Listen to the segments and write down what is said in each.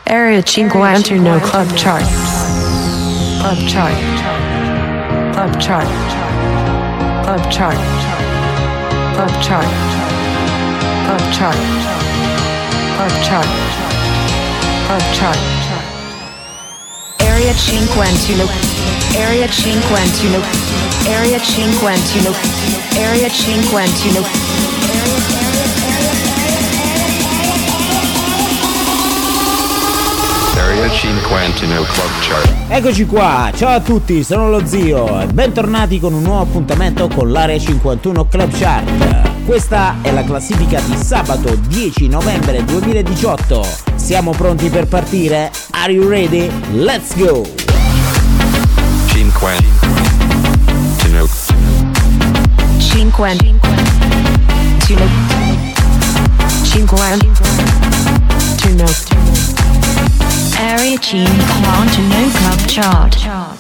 Area 51 Club Chart. Club Chart. Club Chart. Club Chart. Club Chart. Club Chart. Club Chart. Club Chart. Area 51. Area 51. Area 51. Area 51. Area 51 Club Chart. Eccoci qua, ciao a tutti, sono lo Zio e bentornati con un nuovo appuntamento con l'Area 51 Club Chart. Questa è la classifica di sabato 10 novembre 2018. Siamo pronti per partire? Are you ready? Let's go! 50 Area 51 Club Chart.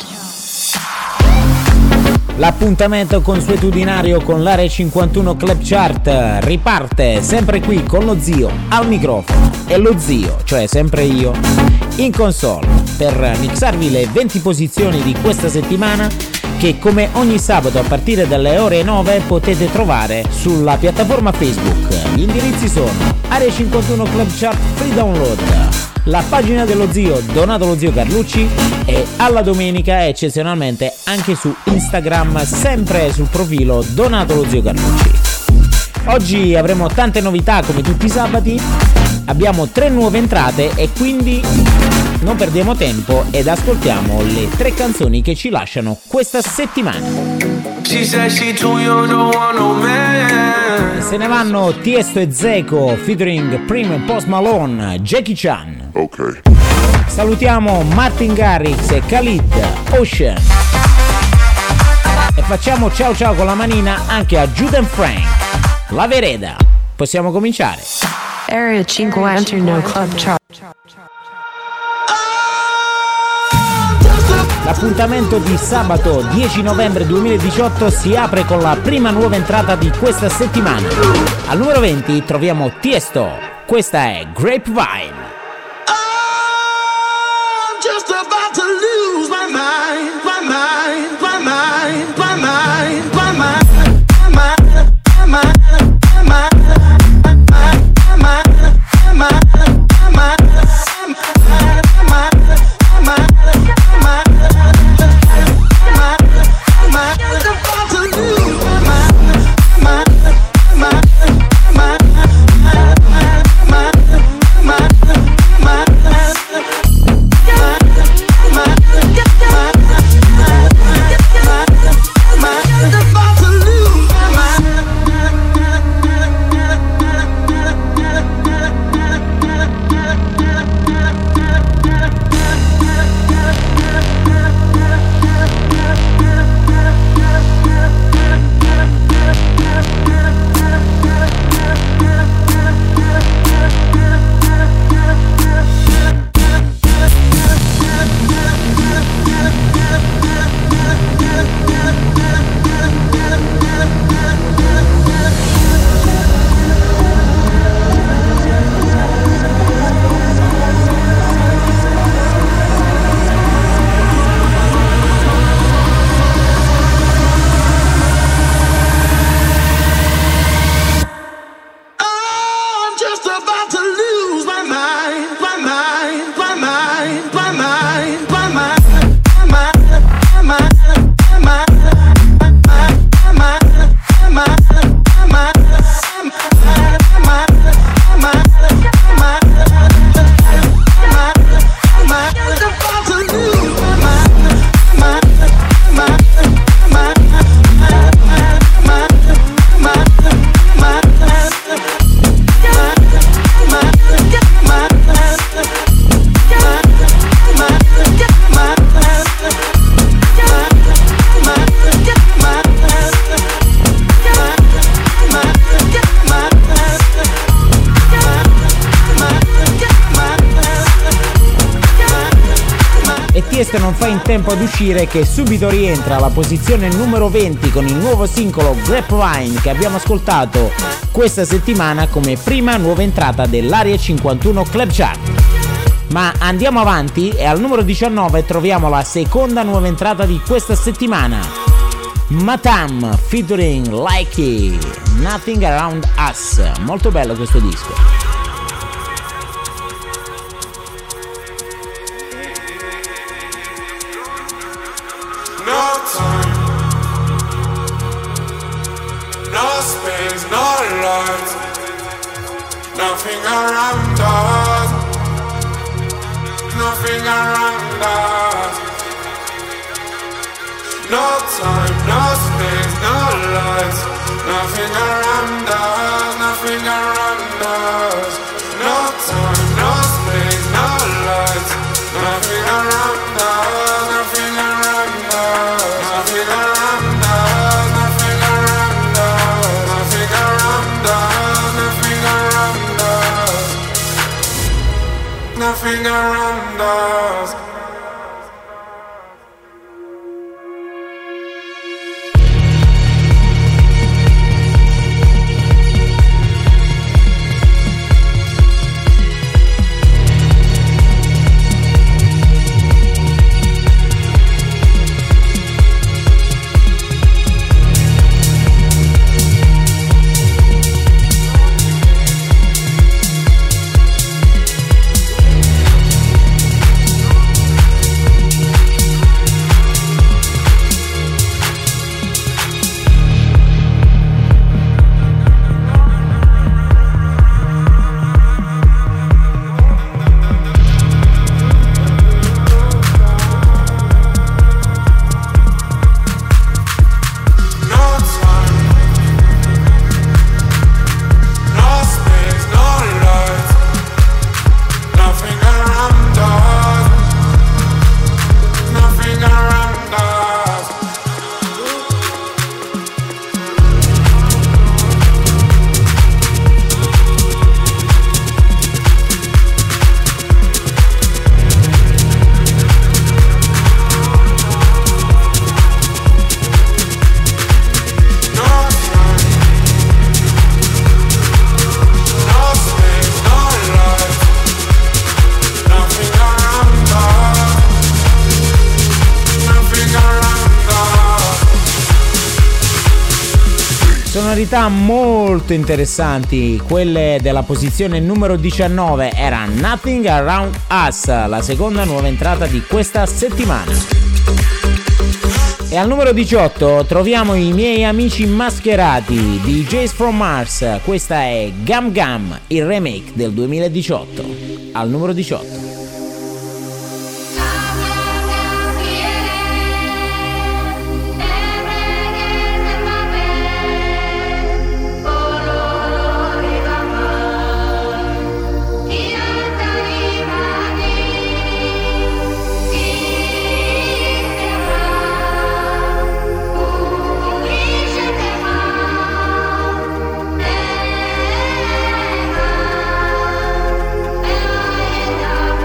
L'appuntamento consuetudinario con l'Area 51 Club Chart riparte sempre qui con lo Zio al microfono e lo Zio, cioè sempre io, in console per mixarvi le 20 posizioni di questa settimana che come ogni sabato a partire dalle ore 9 potete trovare sulla piattaforma Facebook. Gli indirizzi sono Area 51 Club Chart Free Download, la pagina dello Zio Donato lo Zio Carlucci e alla domenica eccezionalmente anche su Instagram, sempre sul profilo Donato lo Zio Carlucci. Oggi avremo tante novità come tutti i sabati, abbiamo 3 nuove entrate e quindi non perdiamo tempo ed ascoltiamo le 3 canzoni che ci lasciano questa settimana. Se ne vanno Tiesto e Zeco featuring Primo e Post Malone, Jackie Chan. Ok. Salutiamo Martin Garrix e Khalid, Ocean. E facciamo ciao ciao con la manina anche a Jude & Frank, La Vereda. Possiamo cominciare. Area 51 Club Chart. L'appuntamento di sabato 10 novembre 2018 si apre con la prima nuova entrata di questa settimana. Al numero 20 troviamo Tiesto, questa è Grapevine. I'm just about to lose my mind, my mind, my mind, my mind, my mind, my mind, my mind, my mind. Tiesto non fa in tempo ad uscire che subito rientra alla posizione numero 20 con il nuovo singolo Grapevine che abbiamo ascoltato questa settimana come prima nuova entrata dell'Area 51 Club Chart. Ma andiamo avanti e al numero 19 troviamo la seconda nuova entrata di questa settimana. Matam featuring Likey, Nothing Around Us. Molto bello questo disco. No time, no space, no light, nothing around us, nothing around us. No time, no space, no light, nothing around us, nothing around us. No time, no space, no light, nothing around us, nothing around us, nothing around us, nothing around us, nothing around us, nothing around us, nothing around us. Sonorità molto interessanti, quelle della posizione numero 19 era Nothing Around Us, la seconda nuova entrata di questa settimana. E al numero 18 troviamo i miei amici mascherati, DJs from Mars, questa è Gum Gum, il remake del 2018, al numero 18. Love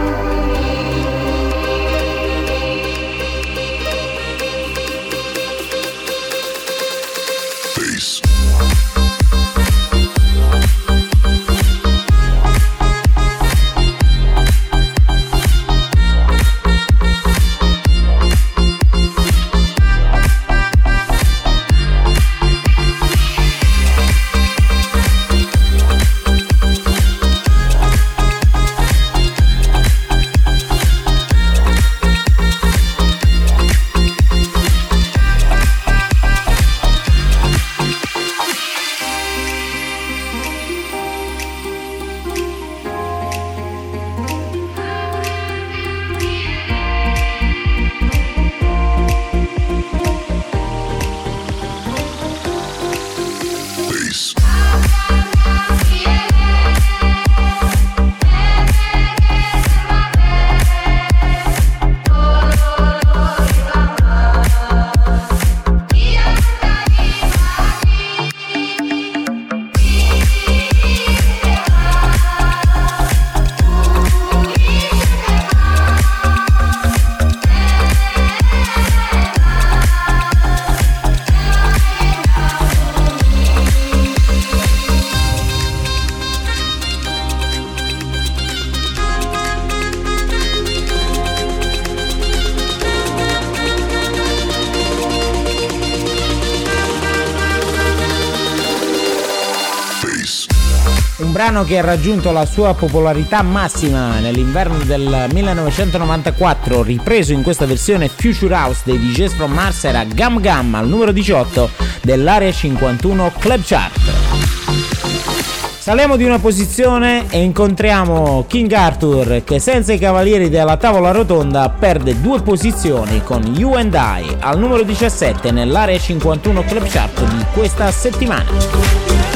brano che ha raggiunto la sua popolarità massima nell'inverno del 1994, ripreso in questa versione Future House dei DJs from Mars, era Gum Gum al numero 18 dell'Area 51 Club Chart. Saliamo di una posizione e incontriamo King Arthur, che senza i cavalieri della tavola rotonda perde 2 posizioni con You and I al numero 17 nell'Area 51 Club Chart di questa settimana.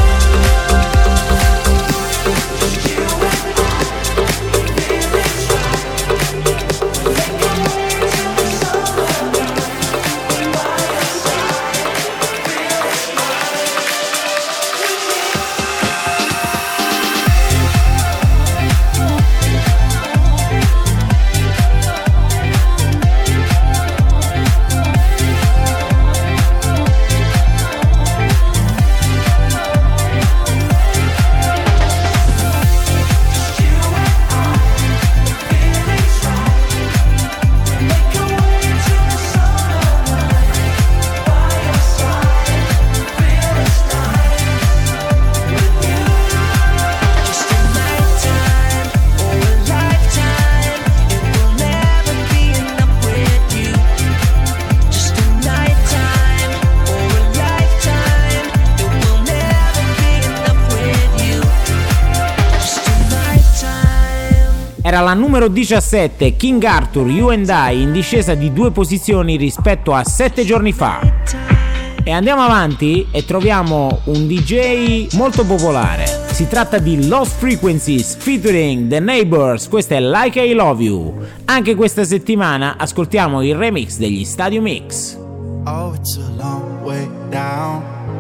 Era la numero 17, King Arthur, You and I, in discesa di 2 posizioni rispetto a 7 giorni fa. E andiamo avanti e troviamo un DJ molto popolare. Si tratta di Lost Frequencies featuring The Neighbors, questa è Like I Love You. Anche questa settimana ascoltiamo il remix degli Stadium Mix. Oh, it's a long way down,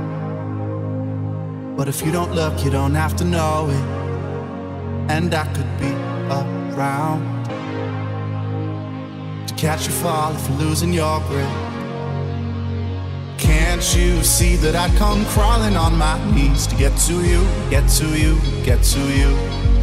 but if you don't look, you don't have to know it. And I could be around to catch you fall if you're losing your grip. Can't you see that I'd come crawling on my knees to get to you, get to you, get to you?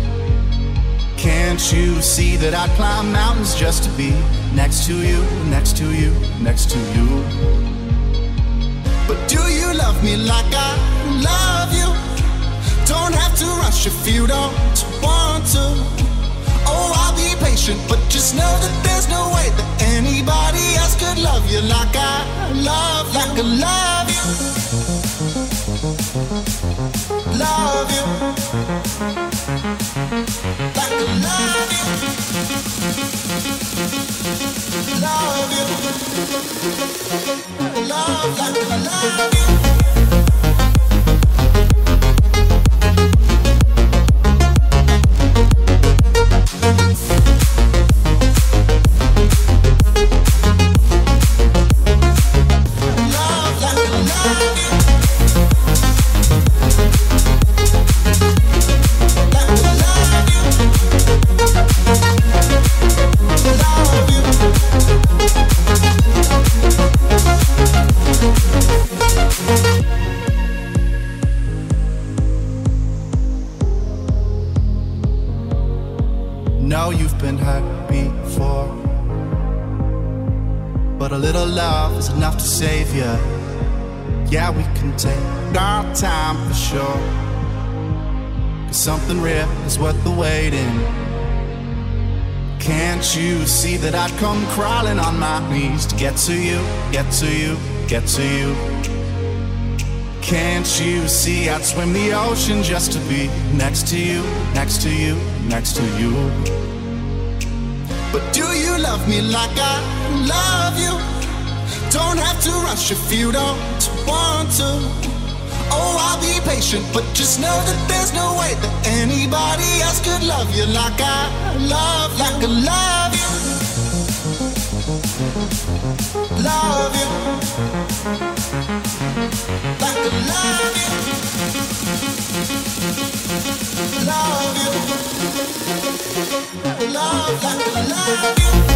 Can't you see that I'd climb mountains just to be next to you, next to you, next to you? But do you love me like I love you? Don't have to rush if you don't want to. Oh, I'll be patient, but just know that there's no way that anybody else could love you like I love you. Like I love you. Love you. Like I love you. Love you. Love like I love you. Savior, yeah, we can take our time for sure, 'cause something real is worth the waiting. Can't you see that I'd come crawling on my knees to get to you, get to you, get to you? Can't you see I'd swim the ocean just to be next to you, next to you, next to you? But do you love me like I love you? Don't have to rush if you don't want to. Oh, I'll be patient, but just know that there's no way that anybody else could love you like I love, like I love you. Love you. Like I love you. Love you. Love like I love you.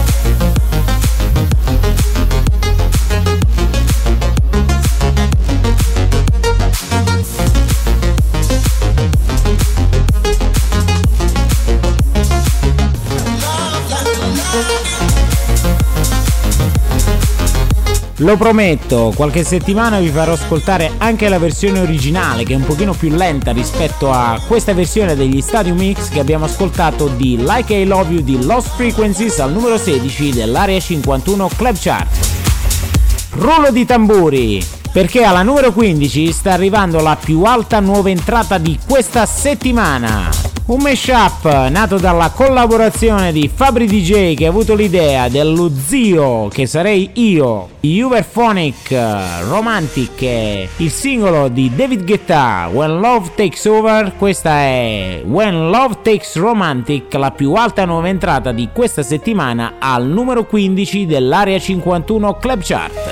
Lo prometto, qualche settimana vi farò ascoltare anche la versione originale, che è un pochino più lenta rispetto a questa versione degli Stadium Mix che abbiamo ascoltato di Like I Love You di Lost Frequencies al numero 16 dell'Area 51 Club Chart. Rullo di tamburi, perché alla numero 15 sta arrivando la più alta nuova entrata di questa settimana. Un mashup nato dalla collaborazione di Fabri DJ, che ha avuto l'idea dello zio, che sarei io, Uberphonic Romantic, il singolo di David Guetta, When Love Takes Over. Questa è When Love Takes Romantic, la più alta nuova entrata di questa settimana al numero 15 dell'Area 51 Club Chart.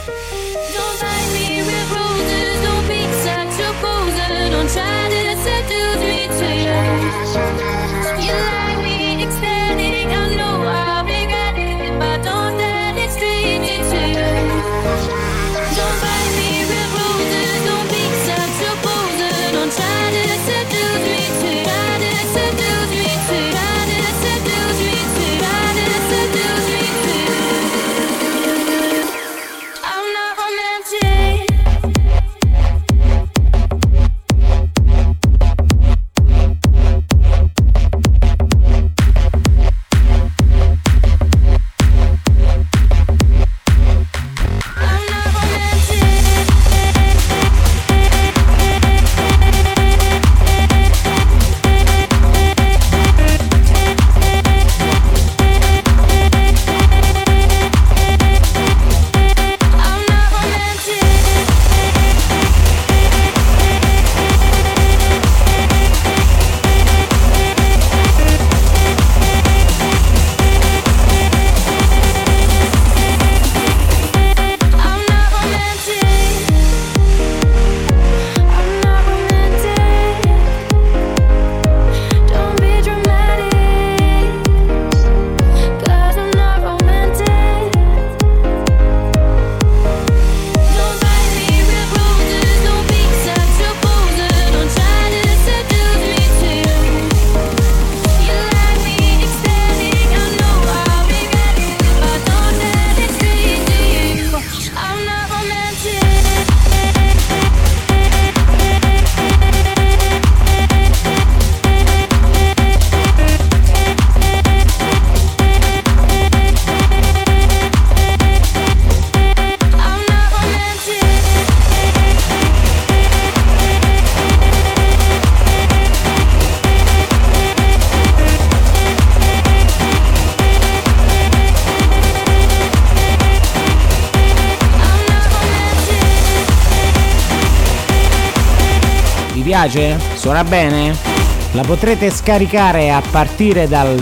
Piace? Suona bene? La potrete scaricare a partire dal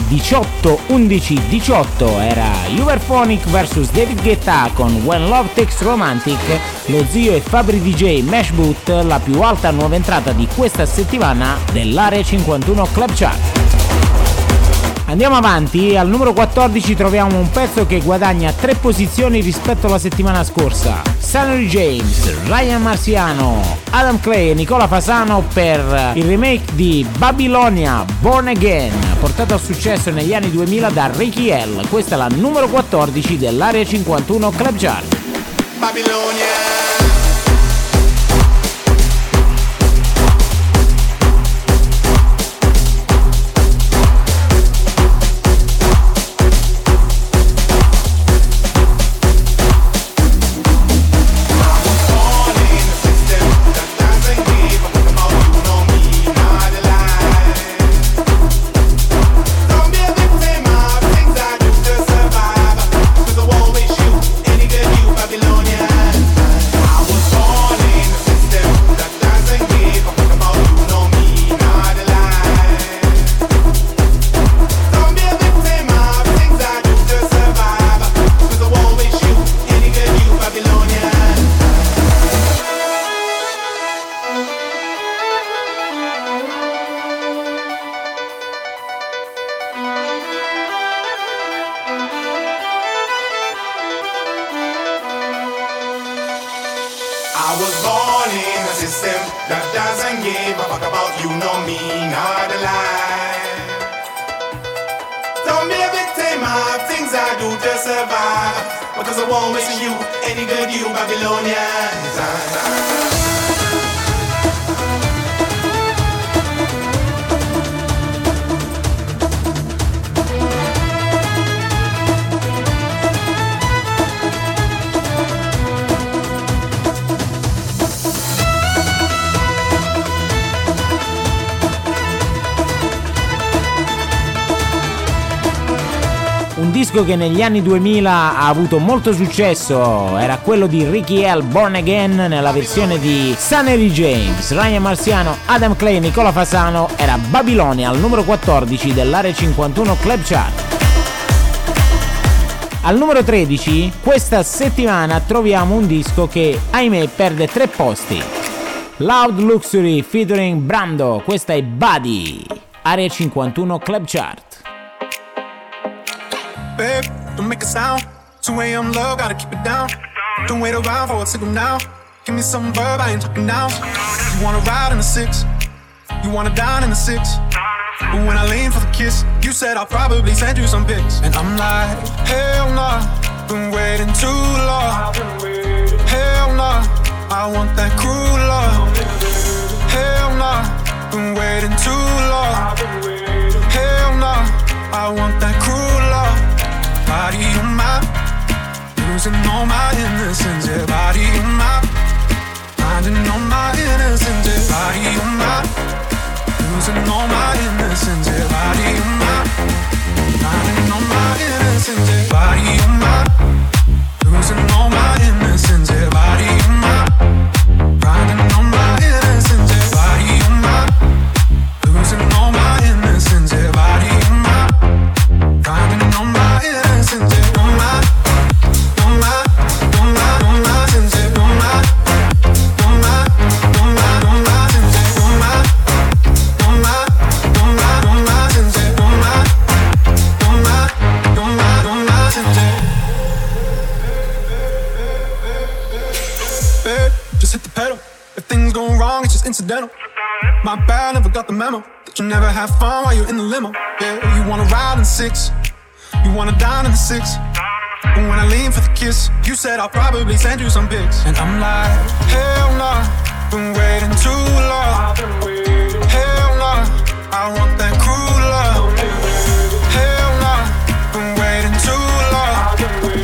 18/11/18. Era Uberphonic vs David Guetta con When Love Takes Romantic, lo zio e Fabri DJ Mesh Boot, la più alta nuova entrata di questa settimana dell'Area 51 Club Chart. Andiamo avanti, al numero 14 troviamo un pezzo che guadagna 3 posizioni rispetto alla settimana scorsa. Sunny James, Ryan Marciano, Adam Clay e Nicola Fasano per il remake di Babylonia Born Again, portato a successo negli anni 2000 da Ricky L. Questa è la numero 14 dell'Area 51 Club Chart. Babylonia. I was born in a system that doesn't give a fuck about you, no me, not alive. Don't be a victim of things things I do to survive. Because I won't miss you, any good you Babylonians. Un disco che negli anni 2000 ha avuto molto successo era quello di Ricky L. Born Again nella versione di Sunny James, Ryan Marciano, Adam Clay, Nicola Fasano. Era Babilonia al numero 14 dell'Area 51 Club Chart. Al numero 13 questa settimana troviamo un disco che ahimè perde 3 posti. Loud Luxury featuring Brando, questa è Buddy, Area 51 Club Chart. Babe, don't make a sound. 2 a.m. love, gotta keep it down. Don't wait around for a signal now. Give me some verb, I ain't talking now. You wanna ride in the 6, you wanna dine in the 6. But when I lean for the kiss, you said I'll probably send you some pics. And I'm like, hell nah, been waiting too long. Hell nah, I want that cruel love. Hell nah, been waiting too long. Hell nah, I want that cruel love. Body on mine, losing all my innocence. Yeah, body on mine, finding all my innocence. Yeah, body on mine, losing all my innocence. Yeah, body on mine, finding all my innocence. Yeah, body on mine, losing all my innocence. Yeah, body on mine, finding all my innocence. Yeah, body on mine, losing all my innocence. Yeah, body on mine, finding all my innocence. Yeah, on my, on my, on my, on my sense. Yeah, on my, on my, on my, on my sense. Yeah, on my, on my, on my, on my sense. Yeah, on my, on my, on my, on my sense. Yeah. Babe, just hit the pedal. If things go wrong, it's just incidental. My bad, never got the memo that you never have fun while you're in the limo. Yeah, you wanna ride in the 6, you wanna dine in the 6. But when I lean for the kiss, you said I'll probably send you some pics. And I'm like, hell nah, been waiting too long. Hell nah, I want that cruel love. Hell nah, been waiting too long.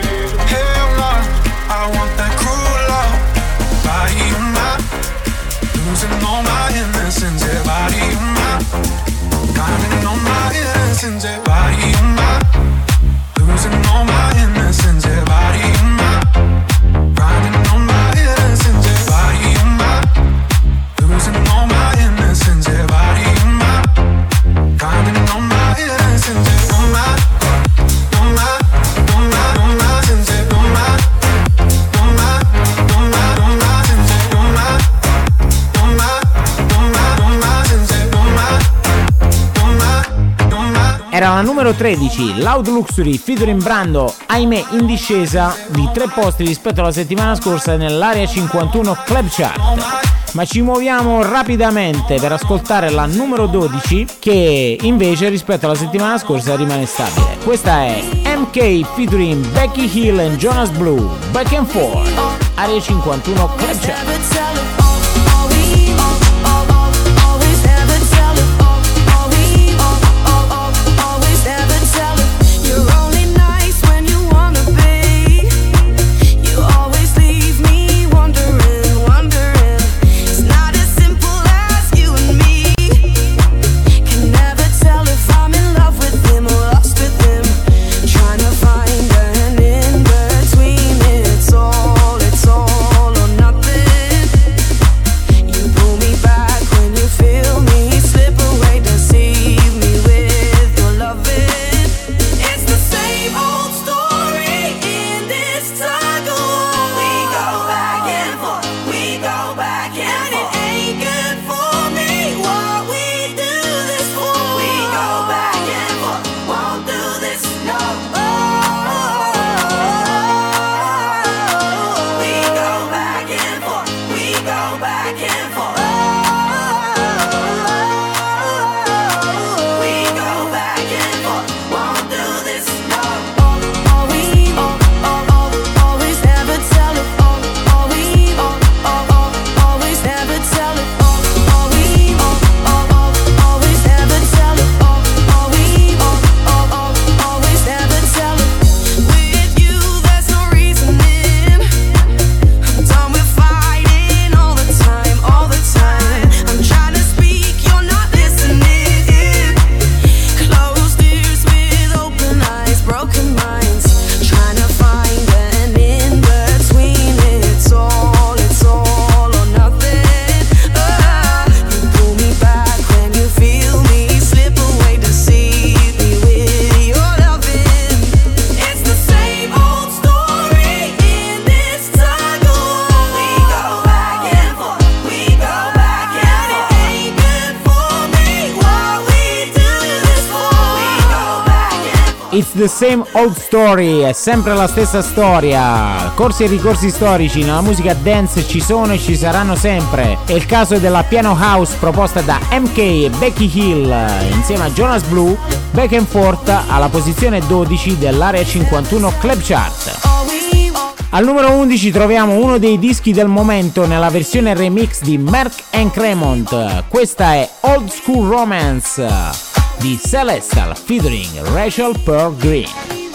Hell nah, I want that cruel love. Body on mine, losing all my innocence. Yeah, body on mine, finding all my innocence. Yeah, body on mine, losing all my innocence. Yeah, body on mine, finding all my innocence. Yeah, body on mine, losing all my innocence. Yeah, body on mine, finding all my innocence. Yeah, on my, on my, on my, on my sense. Yeah, on my, on my, on my, on my sense. Yeah, on my, on my, on my, on my sense. Yeah, on my, on my, on my. Era la numero 13, Loud Luxury featuring Brando, ahimè in discesa di 3 posti rispetto alla settimana scorsa nell'Area 51 Club Chart. Ma ci muoviamo rapidamente per ascoltare la numero 12 che invece rispetto alla settimana scorsa rimane stabile. Questa è MK featuring Becky Hill and Jonas Blue, Back and Forth, Area 51 Club Chart. It's all or nothing. It's the same old story, è sempre la stessa storia. Corsi e ricorsi storici nella musica dance ci sono e ci saranno sempre. È il caso della piano house proposta da MK e Becky Hill insieme a Jonas Blue, Back and Forth alla posizione 12 dell'Area 51 Club Chart. Al numero 11 troviamo uno dei dischi del momento nella versione remix di Merck and Cremont. Questa è Old School Romance di Celestial featuring Rachel Pearl Green.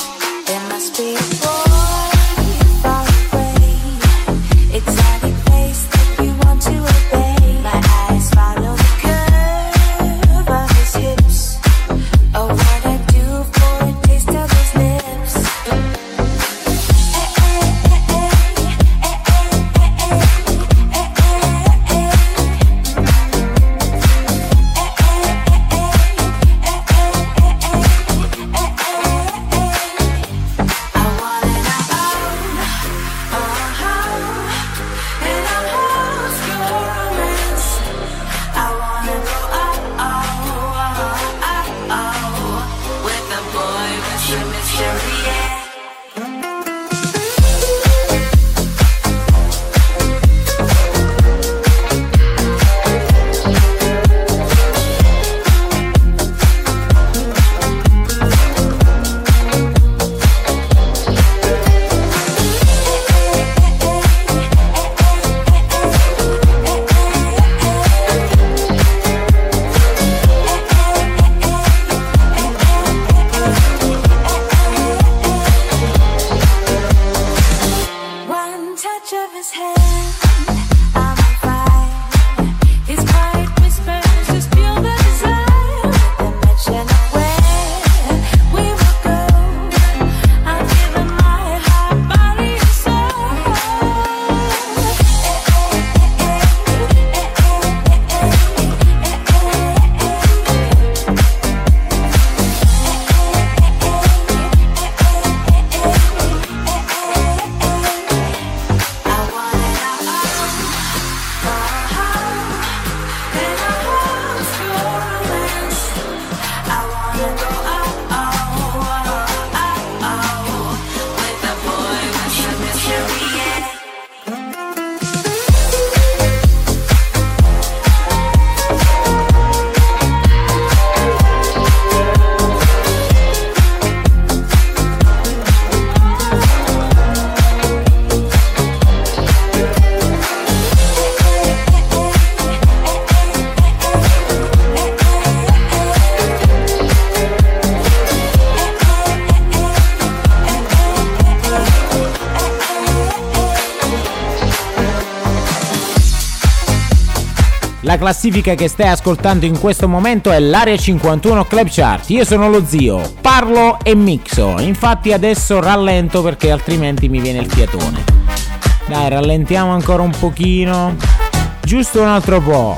La classifica che stai ascoltando in questo momento è l'Area 51 Club Chart. Io sono lo zio, parlo e mixo. Infatti adesso rallento perché altrimenti mi viene il fiatone. Dai, rallentiamo ancora un pochino, giusto un altro po',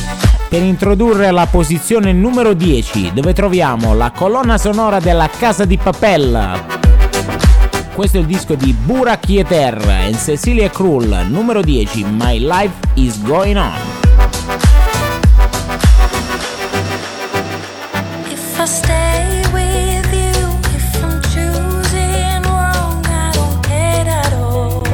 per introdurre la posizione numero 10, dove troviamo la colonna sonora della Casa di Papel. Questo è il disco di Burak Yeter e Cecilia Krull, numero 10, My Life is Going On. If I stay with you, if I'm choosing wrong, I don't care at all.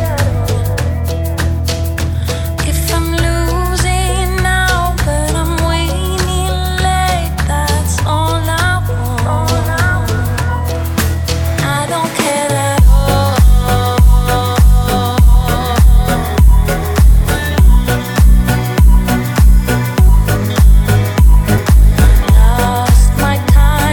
If I'm losing now, but I'm winning late, that's all I want. I don't care at all. Lost my time.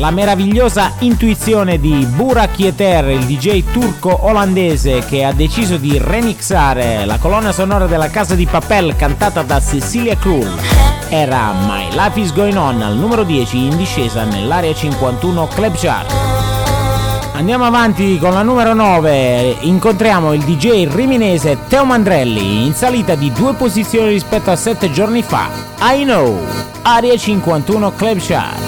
la meravigliosa intuizione di Burak Yeter, il DJ turco-olandese che ha deciso di remixare la colonna sonora della Casa di Papel cantata da Cecilia Krull. Era My Life Is Going On, al numero 10 in discesa nell'area 51 Club Chart. Andiamo avanti con la numero 9, incontriamo il DJ riminese Teo Mandrelli, in salita di 2 posizioni rispetto a 7 giorni fa. I Know, area 51 Club Chart.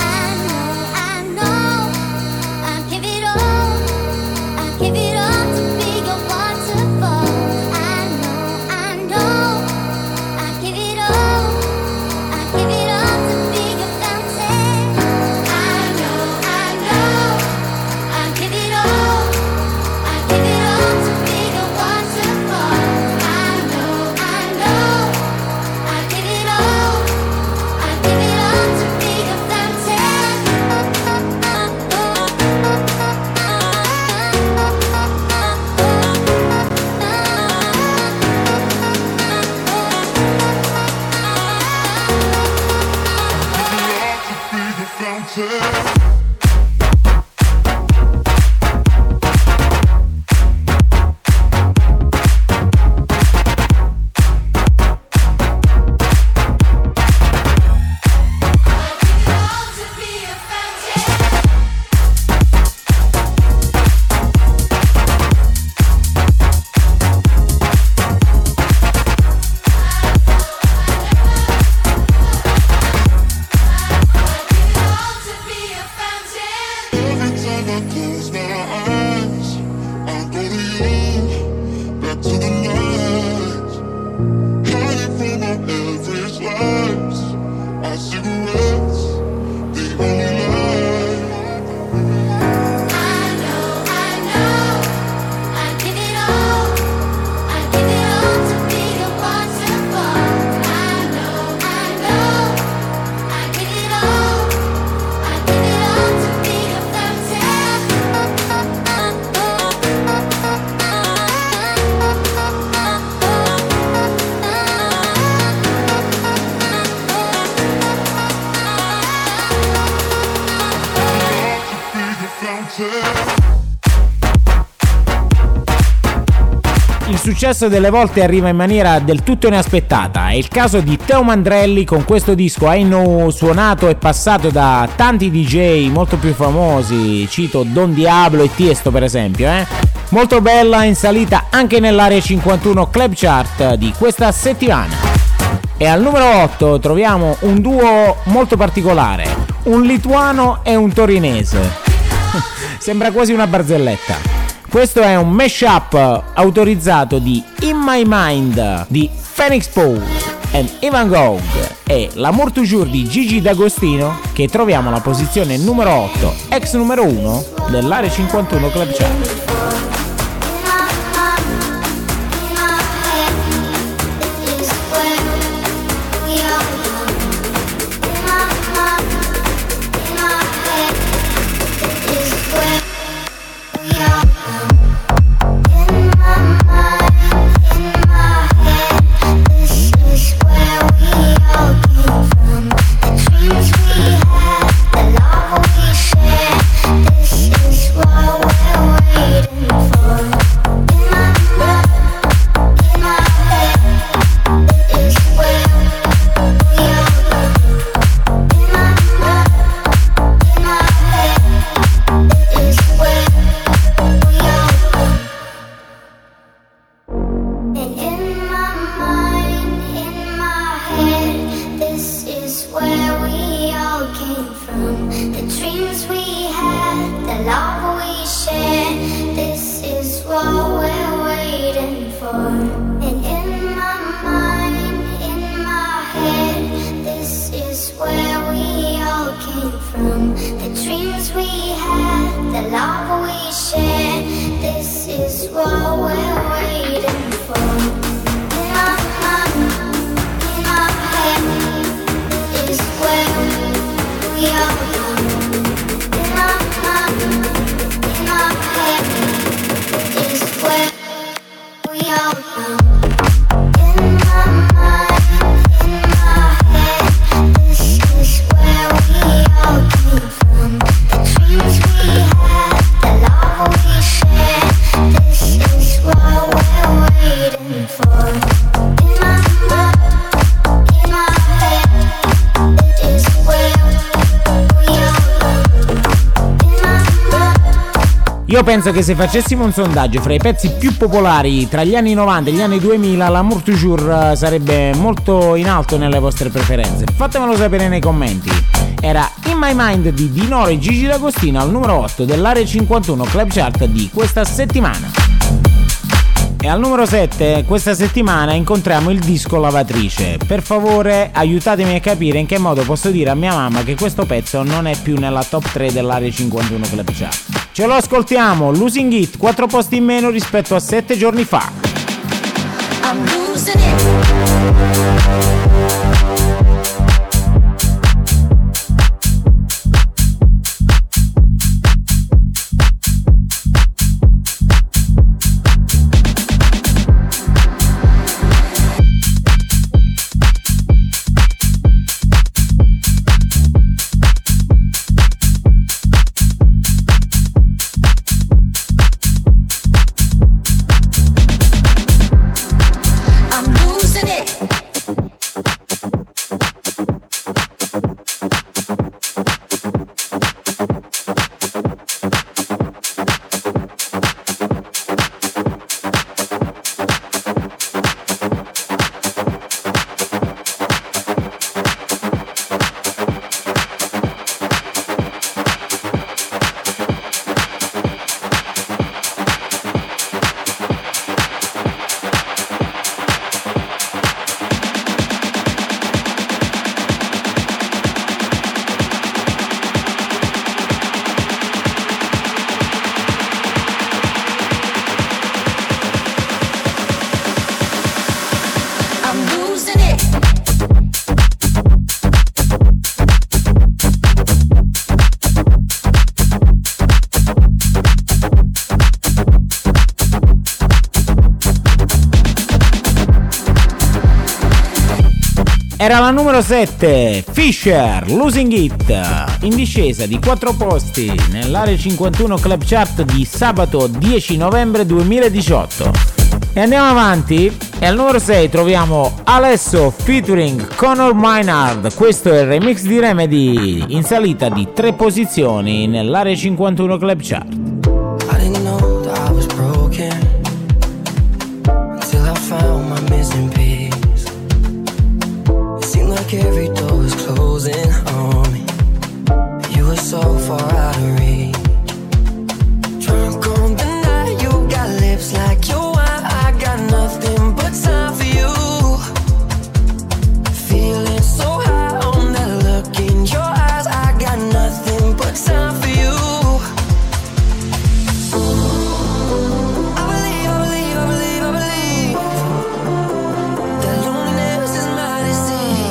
Il successo delle volte arriva in maniera del tutto inaspettata. È il caso di Teo Mandrelli con questo disco I Know, suonato e passato da tanti DJ molto più famosi, cito Don Diablo e Tiesto per esempio. Molto bella, in salita anche nell'area 51 Club Chart di questa settimana. E al numero 8 troviamo un duo molto particolare, un lituano e un torinese. Sembra quasi una barzelletta. Questo è un mashup autorizzato di In My Mind di Phoenix Paul e Ivan Gogh e L'amour toujours di Gigi D'Agostino, che troviamo alla posizione numero 8, ex numero 1 dell'area 51 Club Chart. This is what we're waiting for. Io penso che se facessimo un sondaggio fra i pezzi più popolari tra gli anni 90 e gli anni 2000, l'Amour Toujours sarebbe molto in alto nelle vostre preferenze. Fatemelo sapere nei commenti. Era In My Mind di Dinoro e Gigi D'Agostino al numero 8 dell'Area 51 Club Chart di questa settimana. E al numero 7 questa settimana incontriamo il disco Lavatrice. Per favore aiutatemi a capire in che modo posso dire a mia mamma che questo pezzo non è più nella top 3 dell'Area 51 Club Chart. Ce lo ascoltiamo, Losing It, 4 posti in meno rispetto a 7 giorni fa. I'm losing it. Era la numero 7, Fisher, Losing It, in discesa di 4 posti nell'Area 51 Club Chart di sabato 10 novembre 2018. E andiamo avanti, e al numero 6 troviamo Alesso featuring Conor Maynard, questo è il remix di Remedy, in salita di 3 posizioni nell'Area 51 Club Chart. I didn't know that I was broken until I found my missing piece. Like every door was closing on me. You were so far out of reach. Drunk on the night, you got lips like your wine. I got nothing but time for you. Feeling so high on that look in your eyes. I got nothing but time for you. I believe, I believe, I believe, I believe that loneliness is my disease.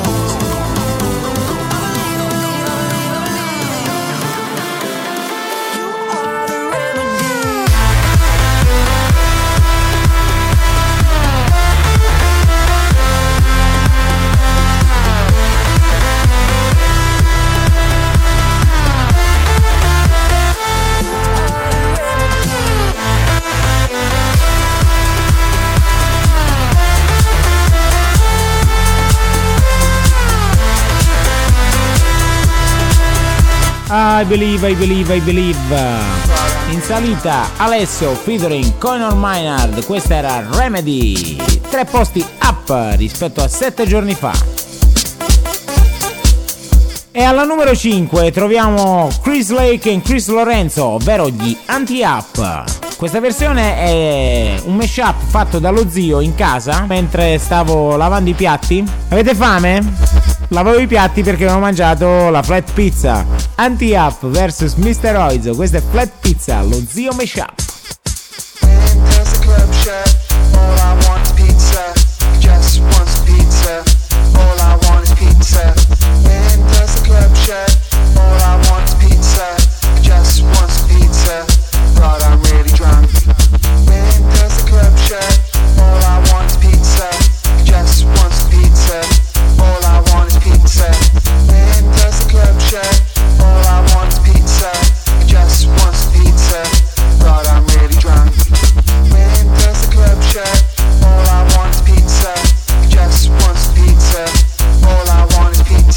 I believe. In salita Alesso featuring Conor Maynard, questa era Remedy, 3 posti up rispetto a 7 giorni fa. E alla numero 5 troviamo Chris Lake e Chris Lorenzo, ovvero gli Anti-Up. Questa versione è un mashup fatto dallo zio in casa mentre stavo lavando i piatti. Avete fame? Lavavo i piatti perché avevo mangiato la flat pizza. Anti-Up vs Mr. Oizo, questa è Flat Pizza, lo zio mashup. All I want is pizza.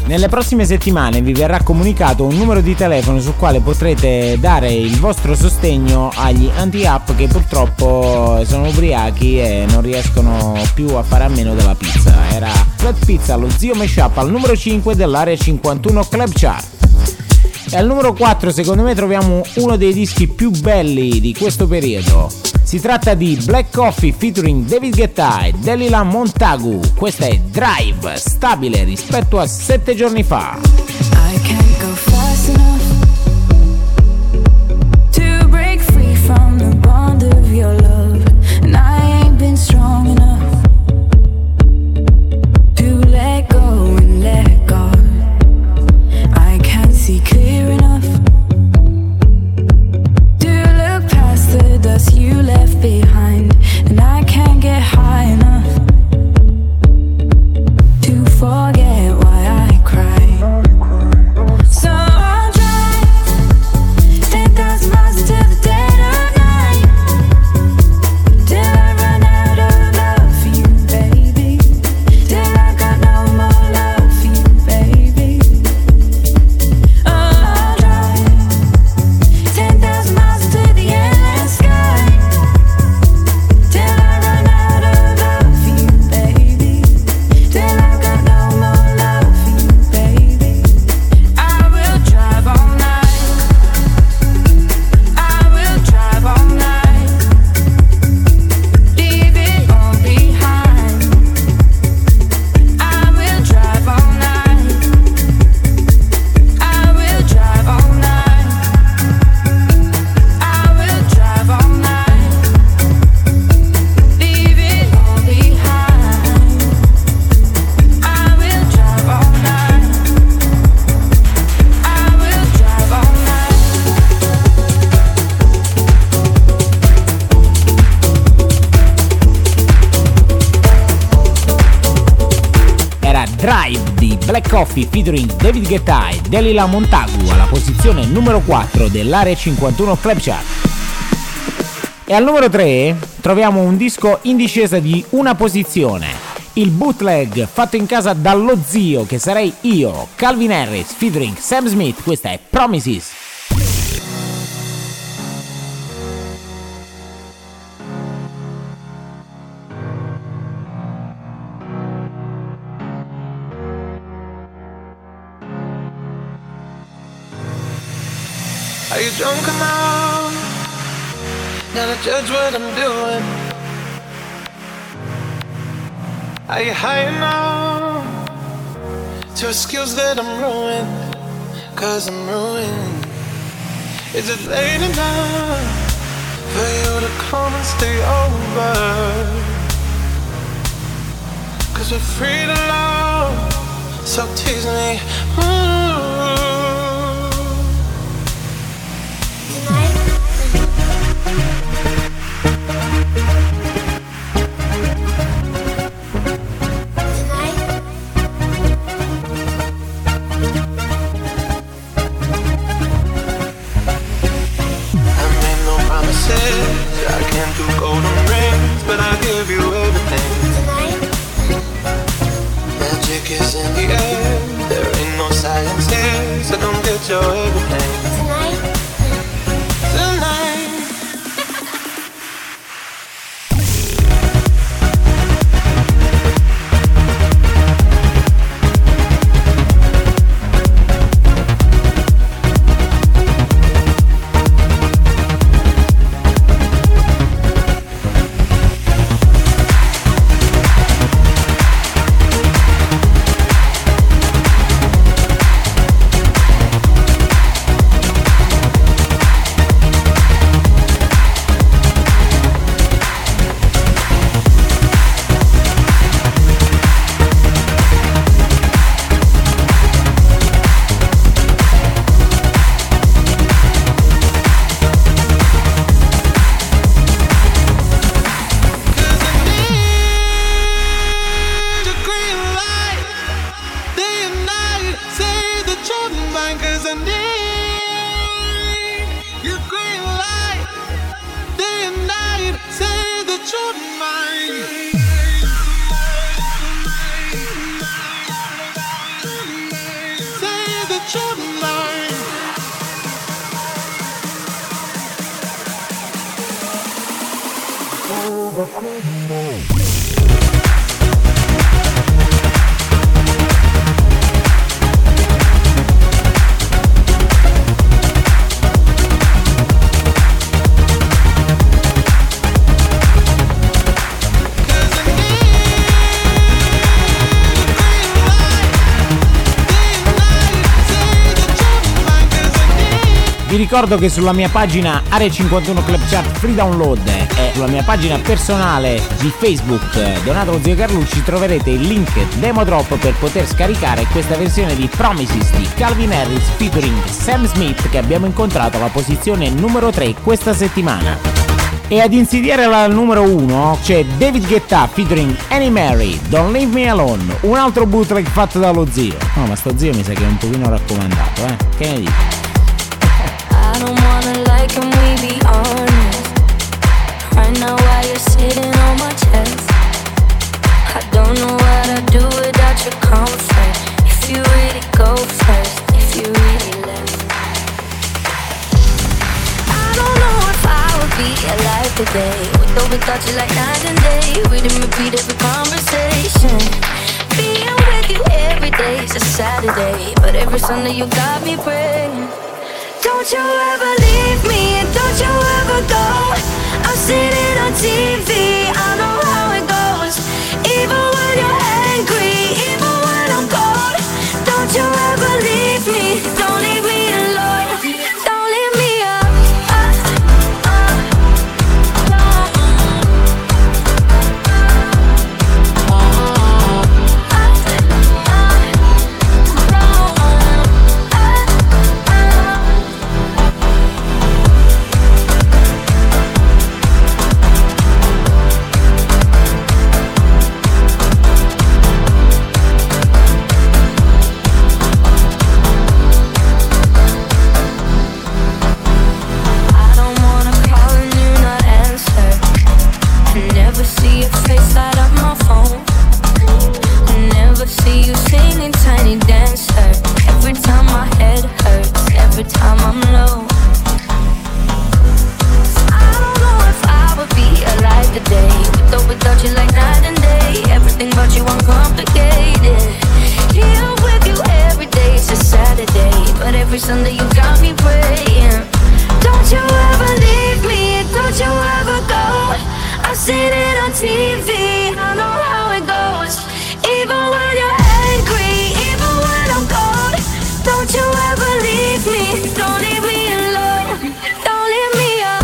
Nelle prossime settimane vi verrà comunicato un numero di telefono sul quale potrete dare il vostro sostegno agli anti-up che purtroppo sono ubriachi e non riescono più a fare a meno della pizza. Era Flat Pizza, lo zio Mashup al numero 5 dell'Area 51 Club Chart. E al numero 4 secondo me troviamo uno dei dischi più belli di questo periodo. Si tratta di Black Coffee featuring David Guetta e Delilah Montagu. Questa è Drive, stabile rispetto a 7 giorni fa. I can't go fast enough to break free from the bond of your love, and I ain't been strong enough to let go and let God. I can't see clear enough to look past the dust you left behind, and I can't get high enough to forget why I cry. So I'll drive 10,000 miles into the dead of night till I run out of love for you, baby. Till I got no more love for you, baby. Oh, I'll drive 10,000 miles into the endless sky till I run out of love for you, baby. Till I got no more love for you, baby. I will drive all night. I will drive all night. Leave it all behind. I will drive all night. I will drive all night. I will drive all night. Leave it all behind. I will drive all night. I will drive all night. Era Drive di Black Coffee featuring David Guetta e Delilah Montagu alla posizione numero 4 dell'Area 51 Club Chart. E al numero 3 troviamo un disco in discesa di una posizione, il bootleg fatto in casa dallo zio che sarei io, Calvin Harris featuring Sam Smith. Questa è Promises. Are you drunk enough now to judge what I'm doing? Are you high enough to excuse that I'm ruined? 'Cause I'm ruined. Is it late enough for you to come and stay over? 'Cause we're free to love, so tease me. I can't do golden rings, but I'll give you everything. Magic is in the air, there ain't no science here, so come get your everything. Tonight. Vi ricordo che sulla mia pagina Area 51 Club Chart Free Download e sulla mia pagina personale di Facebook Donato lo Zio Carlucci troverete il link Demo Drop per poter scaricare questa versione di Promises di Calvin Harris featuring Sam Smith, che abbiamo incontrato alla posizione numero 3 questa settimana. E ad insidiare la numero 1 c'è David Guetta featuring Annie Mary, Don't Leave Me Alone, un altro bootleg fatto dallo zio. No, ma sto zio mi sa che è un pochino raccomandato, Che ne dici? I don't wanna like him, we be honest. Right now while you're sitting on my chest, I don't know what I'd do without your comfort. If you really go first, if you really left, I don't know if I would be alive today, with or without you like night and day. We didn't repeat every conversation. Being with you every day is a Saturday, but every Sunday you got me praying. Don't you ever leave me, and don't you ever go. I've seen it on TV, I know how it goes. Even when you're angry, even when I'm cold. Don't you ever leave me, don't leave me alone. Don't leave me up. Sunday you got me praying. Don't you ever leave me, don't you ever go. I've seen it on TV, I know how it goes. Even when you're angry, even when I'm cold. Don't you ever leave me, don't leave me alone. Don't leave me up.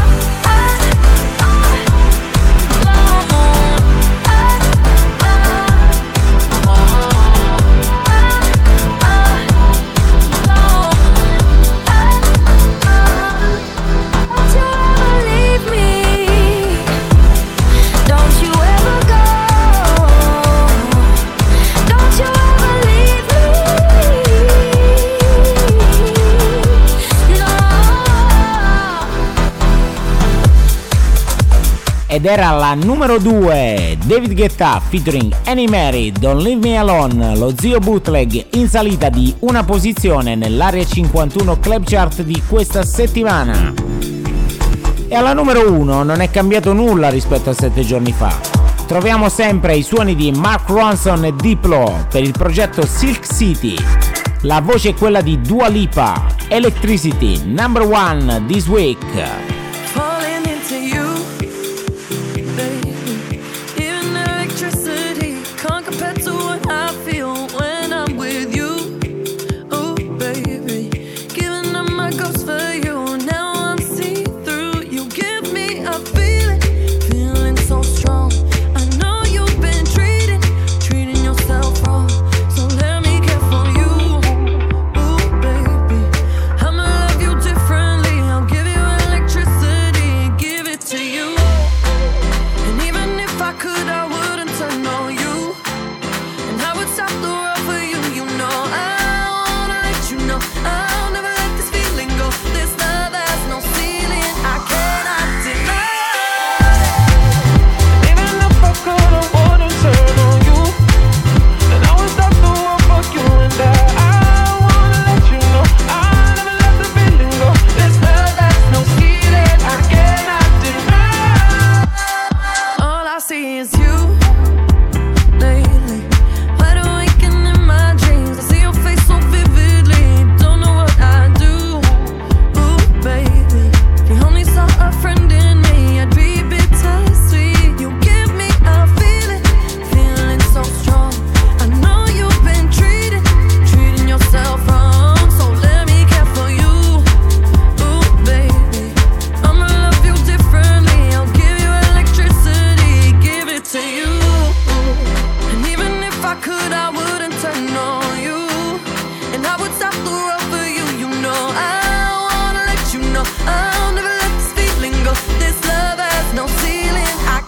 Ed era la numero 2, David Guetta featuring Annie Mary, Don't Leave Me Alone, lo zio bootleg in salita di una posizione nell'Area 51 Club Chart di questa settimana. E alla numero 1 non è cambiato nulla rispetto a 7 giorni fa. Troviamo sempre i suoni di Mark Ronson e Diplo per il progetto Silk City. La voce è quella di Dua Lipa, Electricity, number 1 this week. Falling into you, baby. Even electricity can't compare to what I feel when I'm with you. Oh, baby, giving up my ghost for you. Now I'm see through. You give me a feeling, feeling so strong. I know you've been treating yourself wrong. So let me care for you. Oh, baby, I'ma love you differently. I'll give you electricity.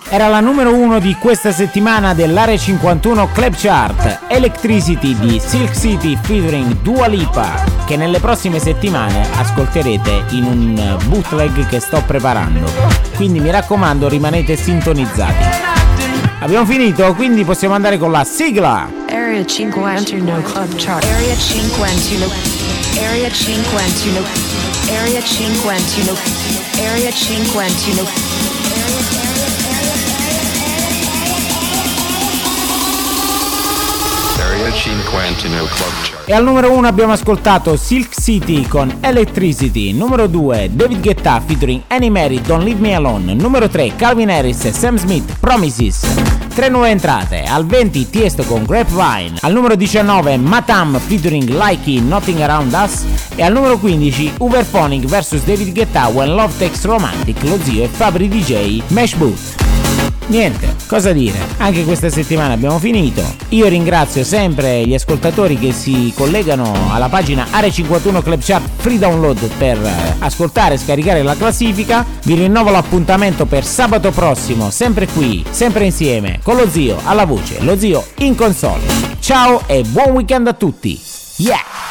Era la numero 1 di questa settimana dell'Area 51 Club Chart, Electricity di Silk City featuring Dua Lipa, che nelle prossime settimane ascolterete in un bootleg che sto preparando. Quindi mi raccomando, rimanete sintonizzati. Abbiamo finito, quindi possiamo andare con la sigla. Area 51 Club Chart. Area 51. Area 51. Area 51. Area 51. Area 51 Club Chart. E al numero 1 abbiamo ascoltato Silk City con Electricity. Numero 2 David Guetta featuring Annie Mary, Don't Leave Me Alone. Numero 3 Calvin Harris e Sam Smith, Promises. 3 nuove entrate. Al 20 Tiesto con Grapevine. Al numero 19 Matam featuring Likey, Nothing Around Us. E al numero 15 Uberphonic vs David Guetta, When Love Takes Romantic. Lo zio e Fabri DJ, Mesh Booth. Niente, cosa dire, anche questa settimana abbiamo finito. Io ringrazio sempre gli ascoltatori che si collegano alla pagina Area 51 Club Chart Free Download per ascoltare e scaricare la classifica. Vi rinnovo l'appuntamento per sabato prossimo, sempre qui, sempre insieme, con lo zio alla voce, lo zio in console. Ciao e buon weekend a tutti. Yeah!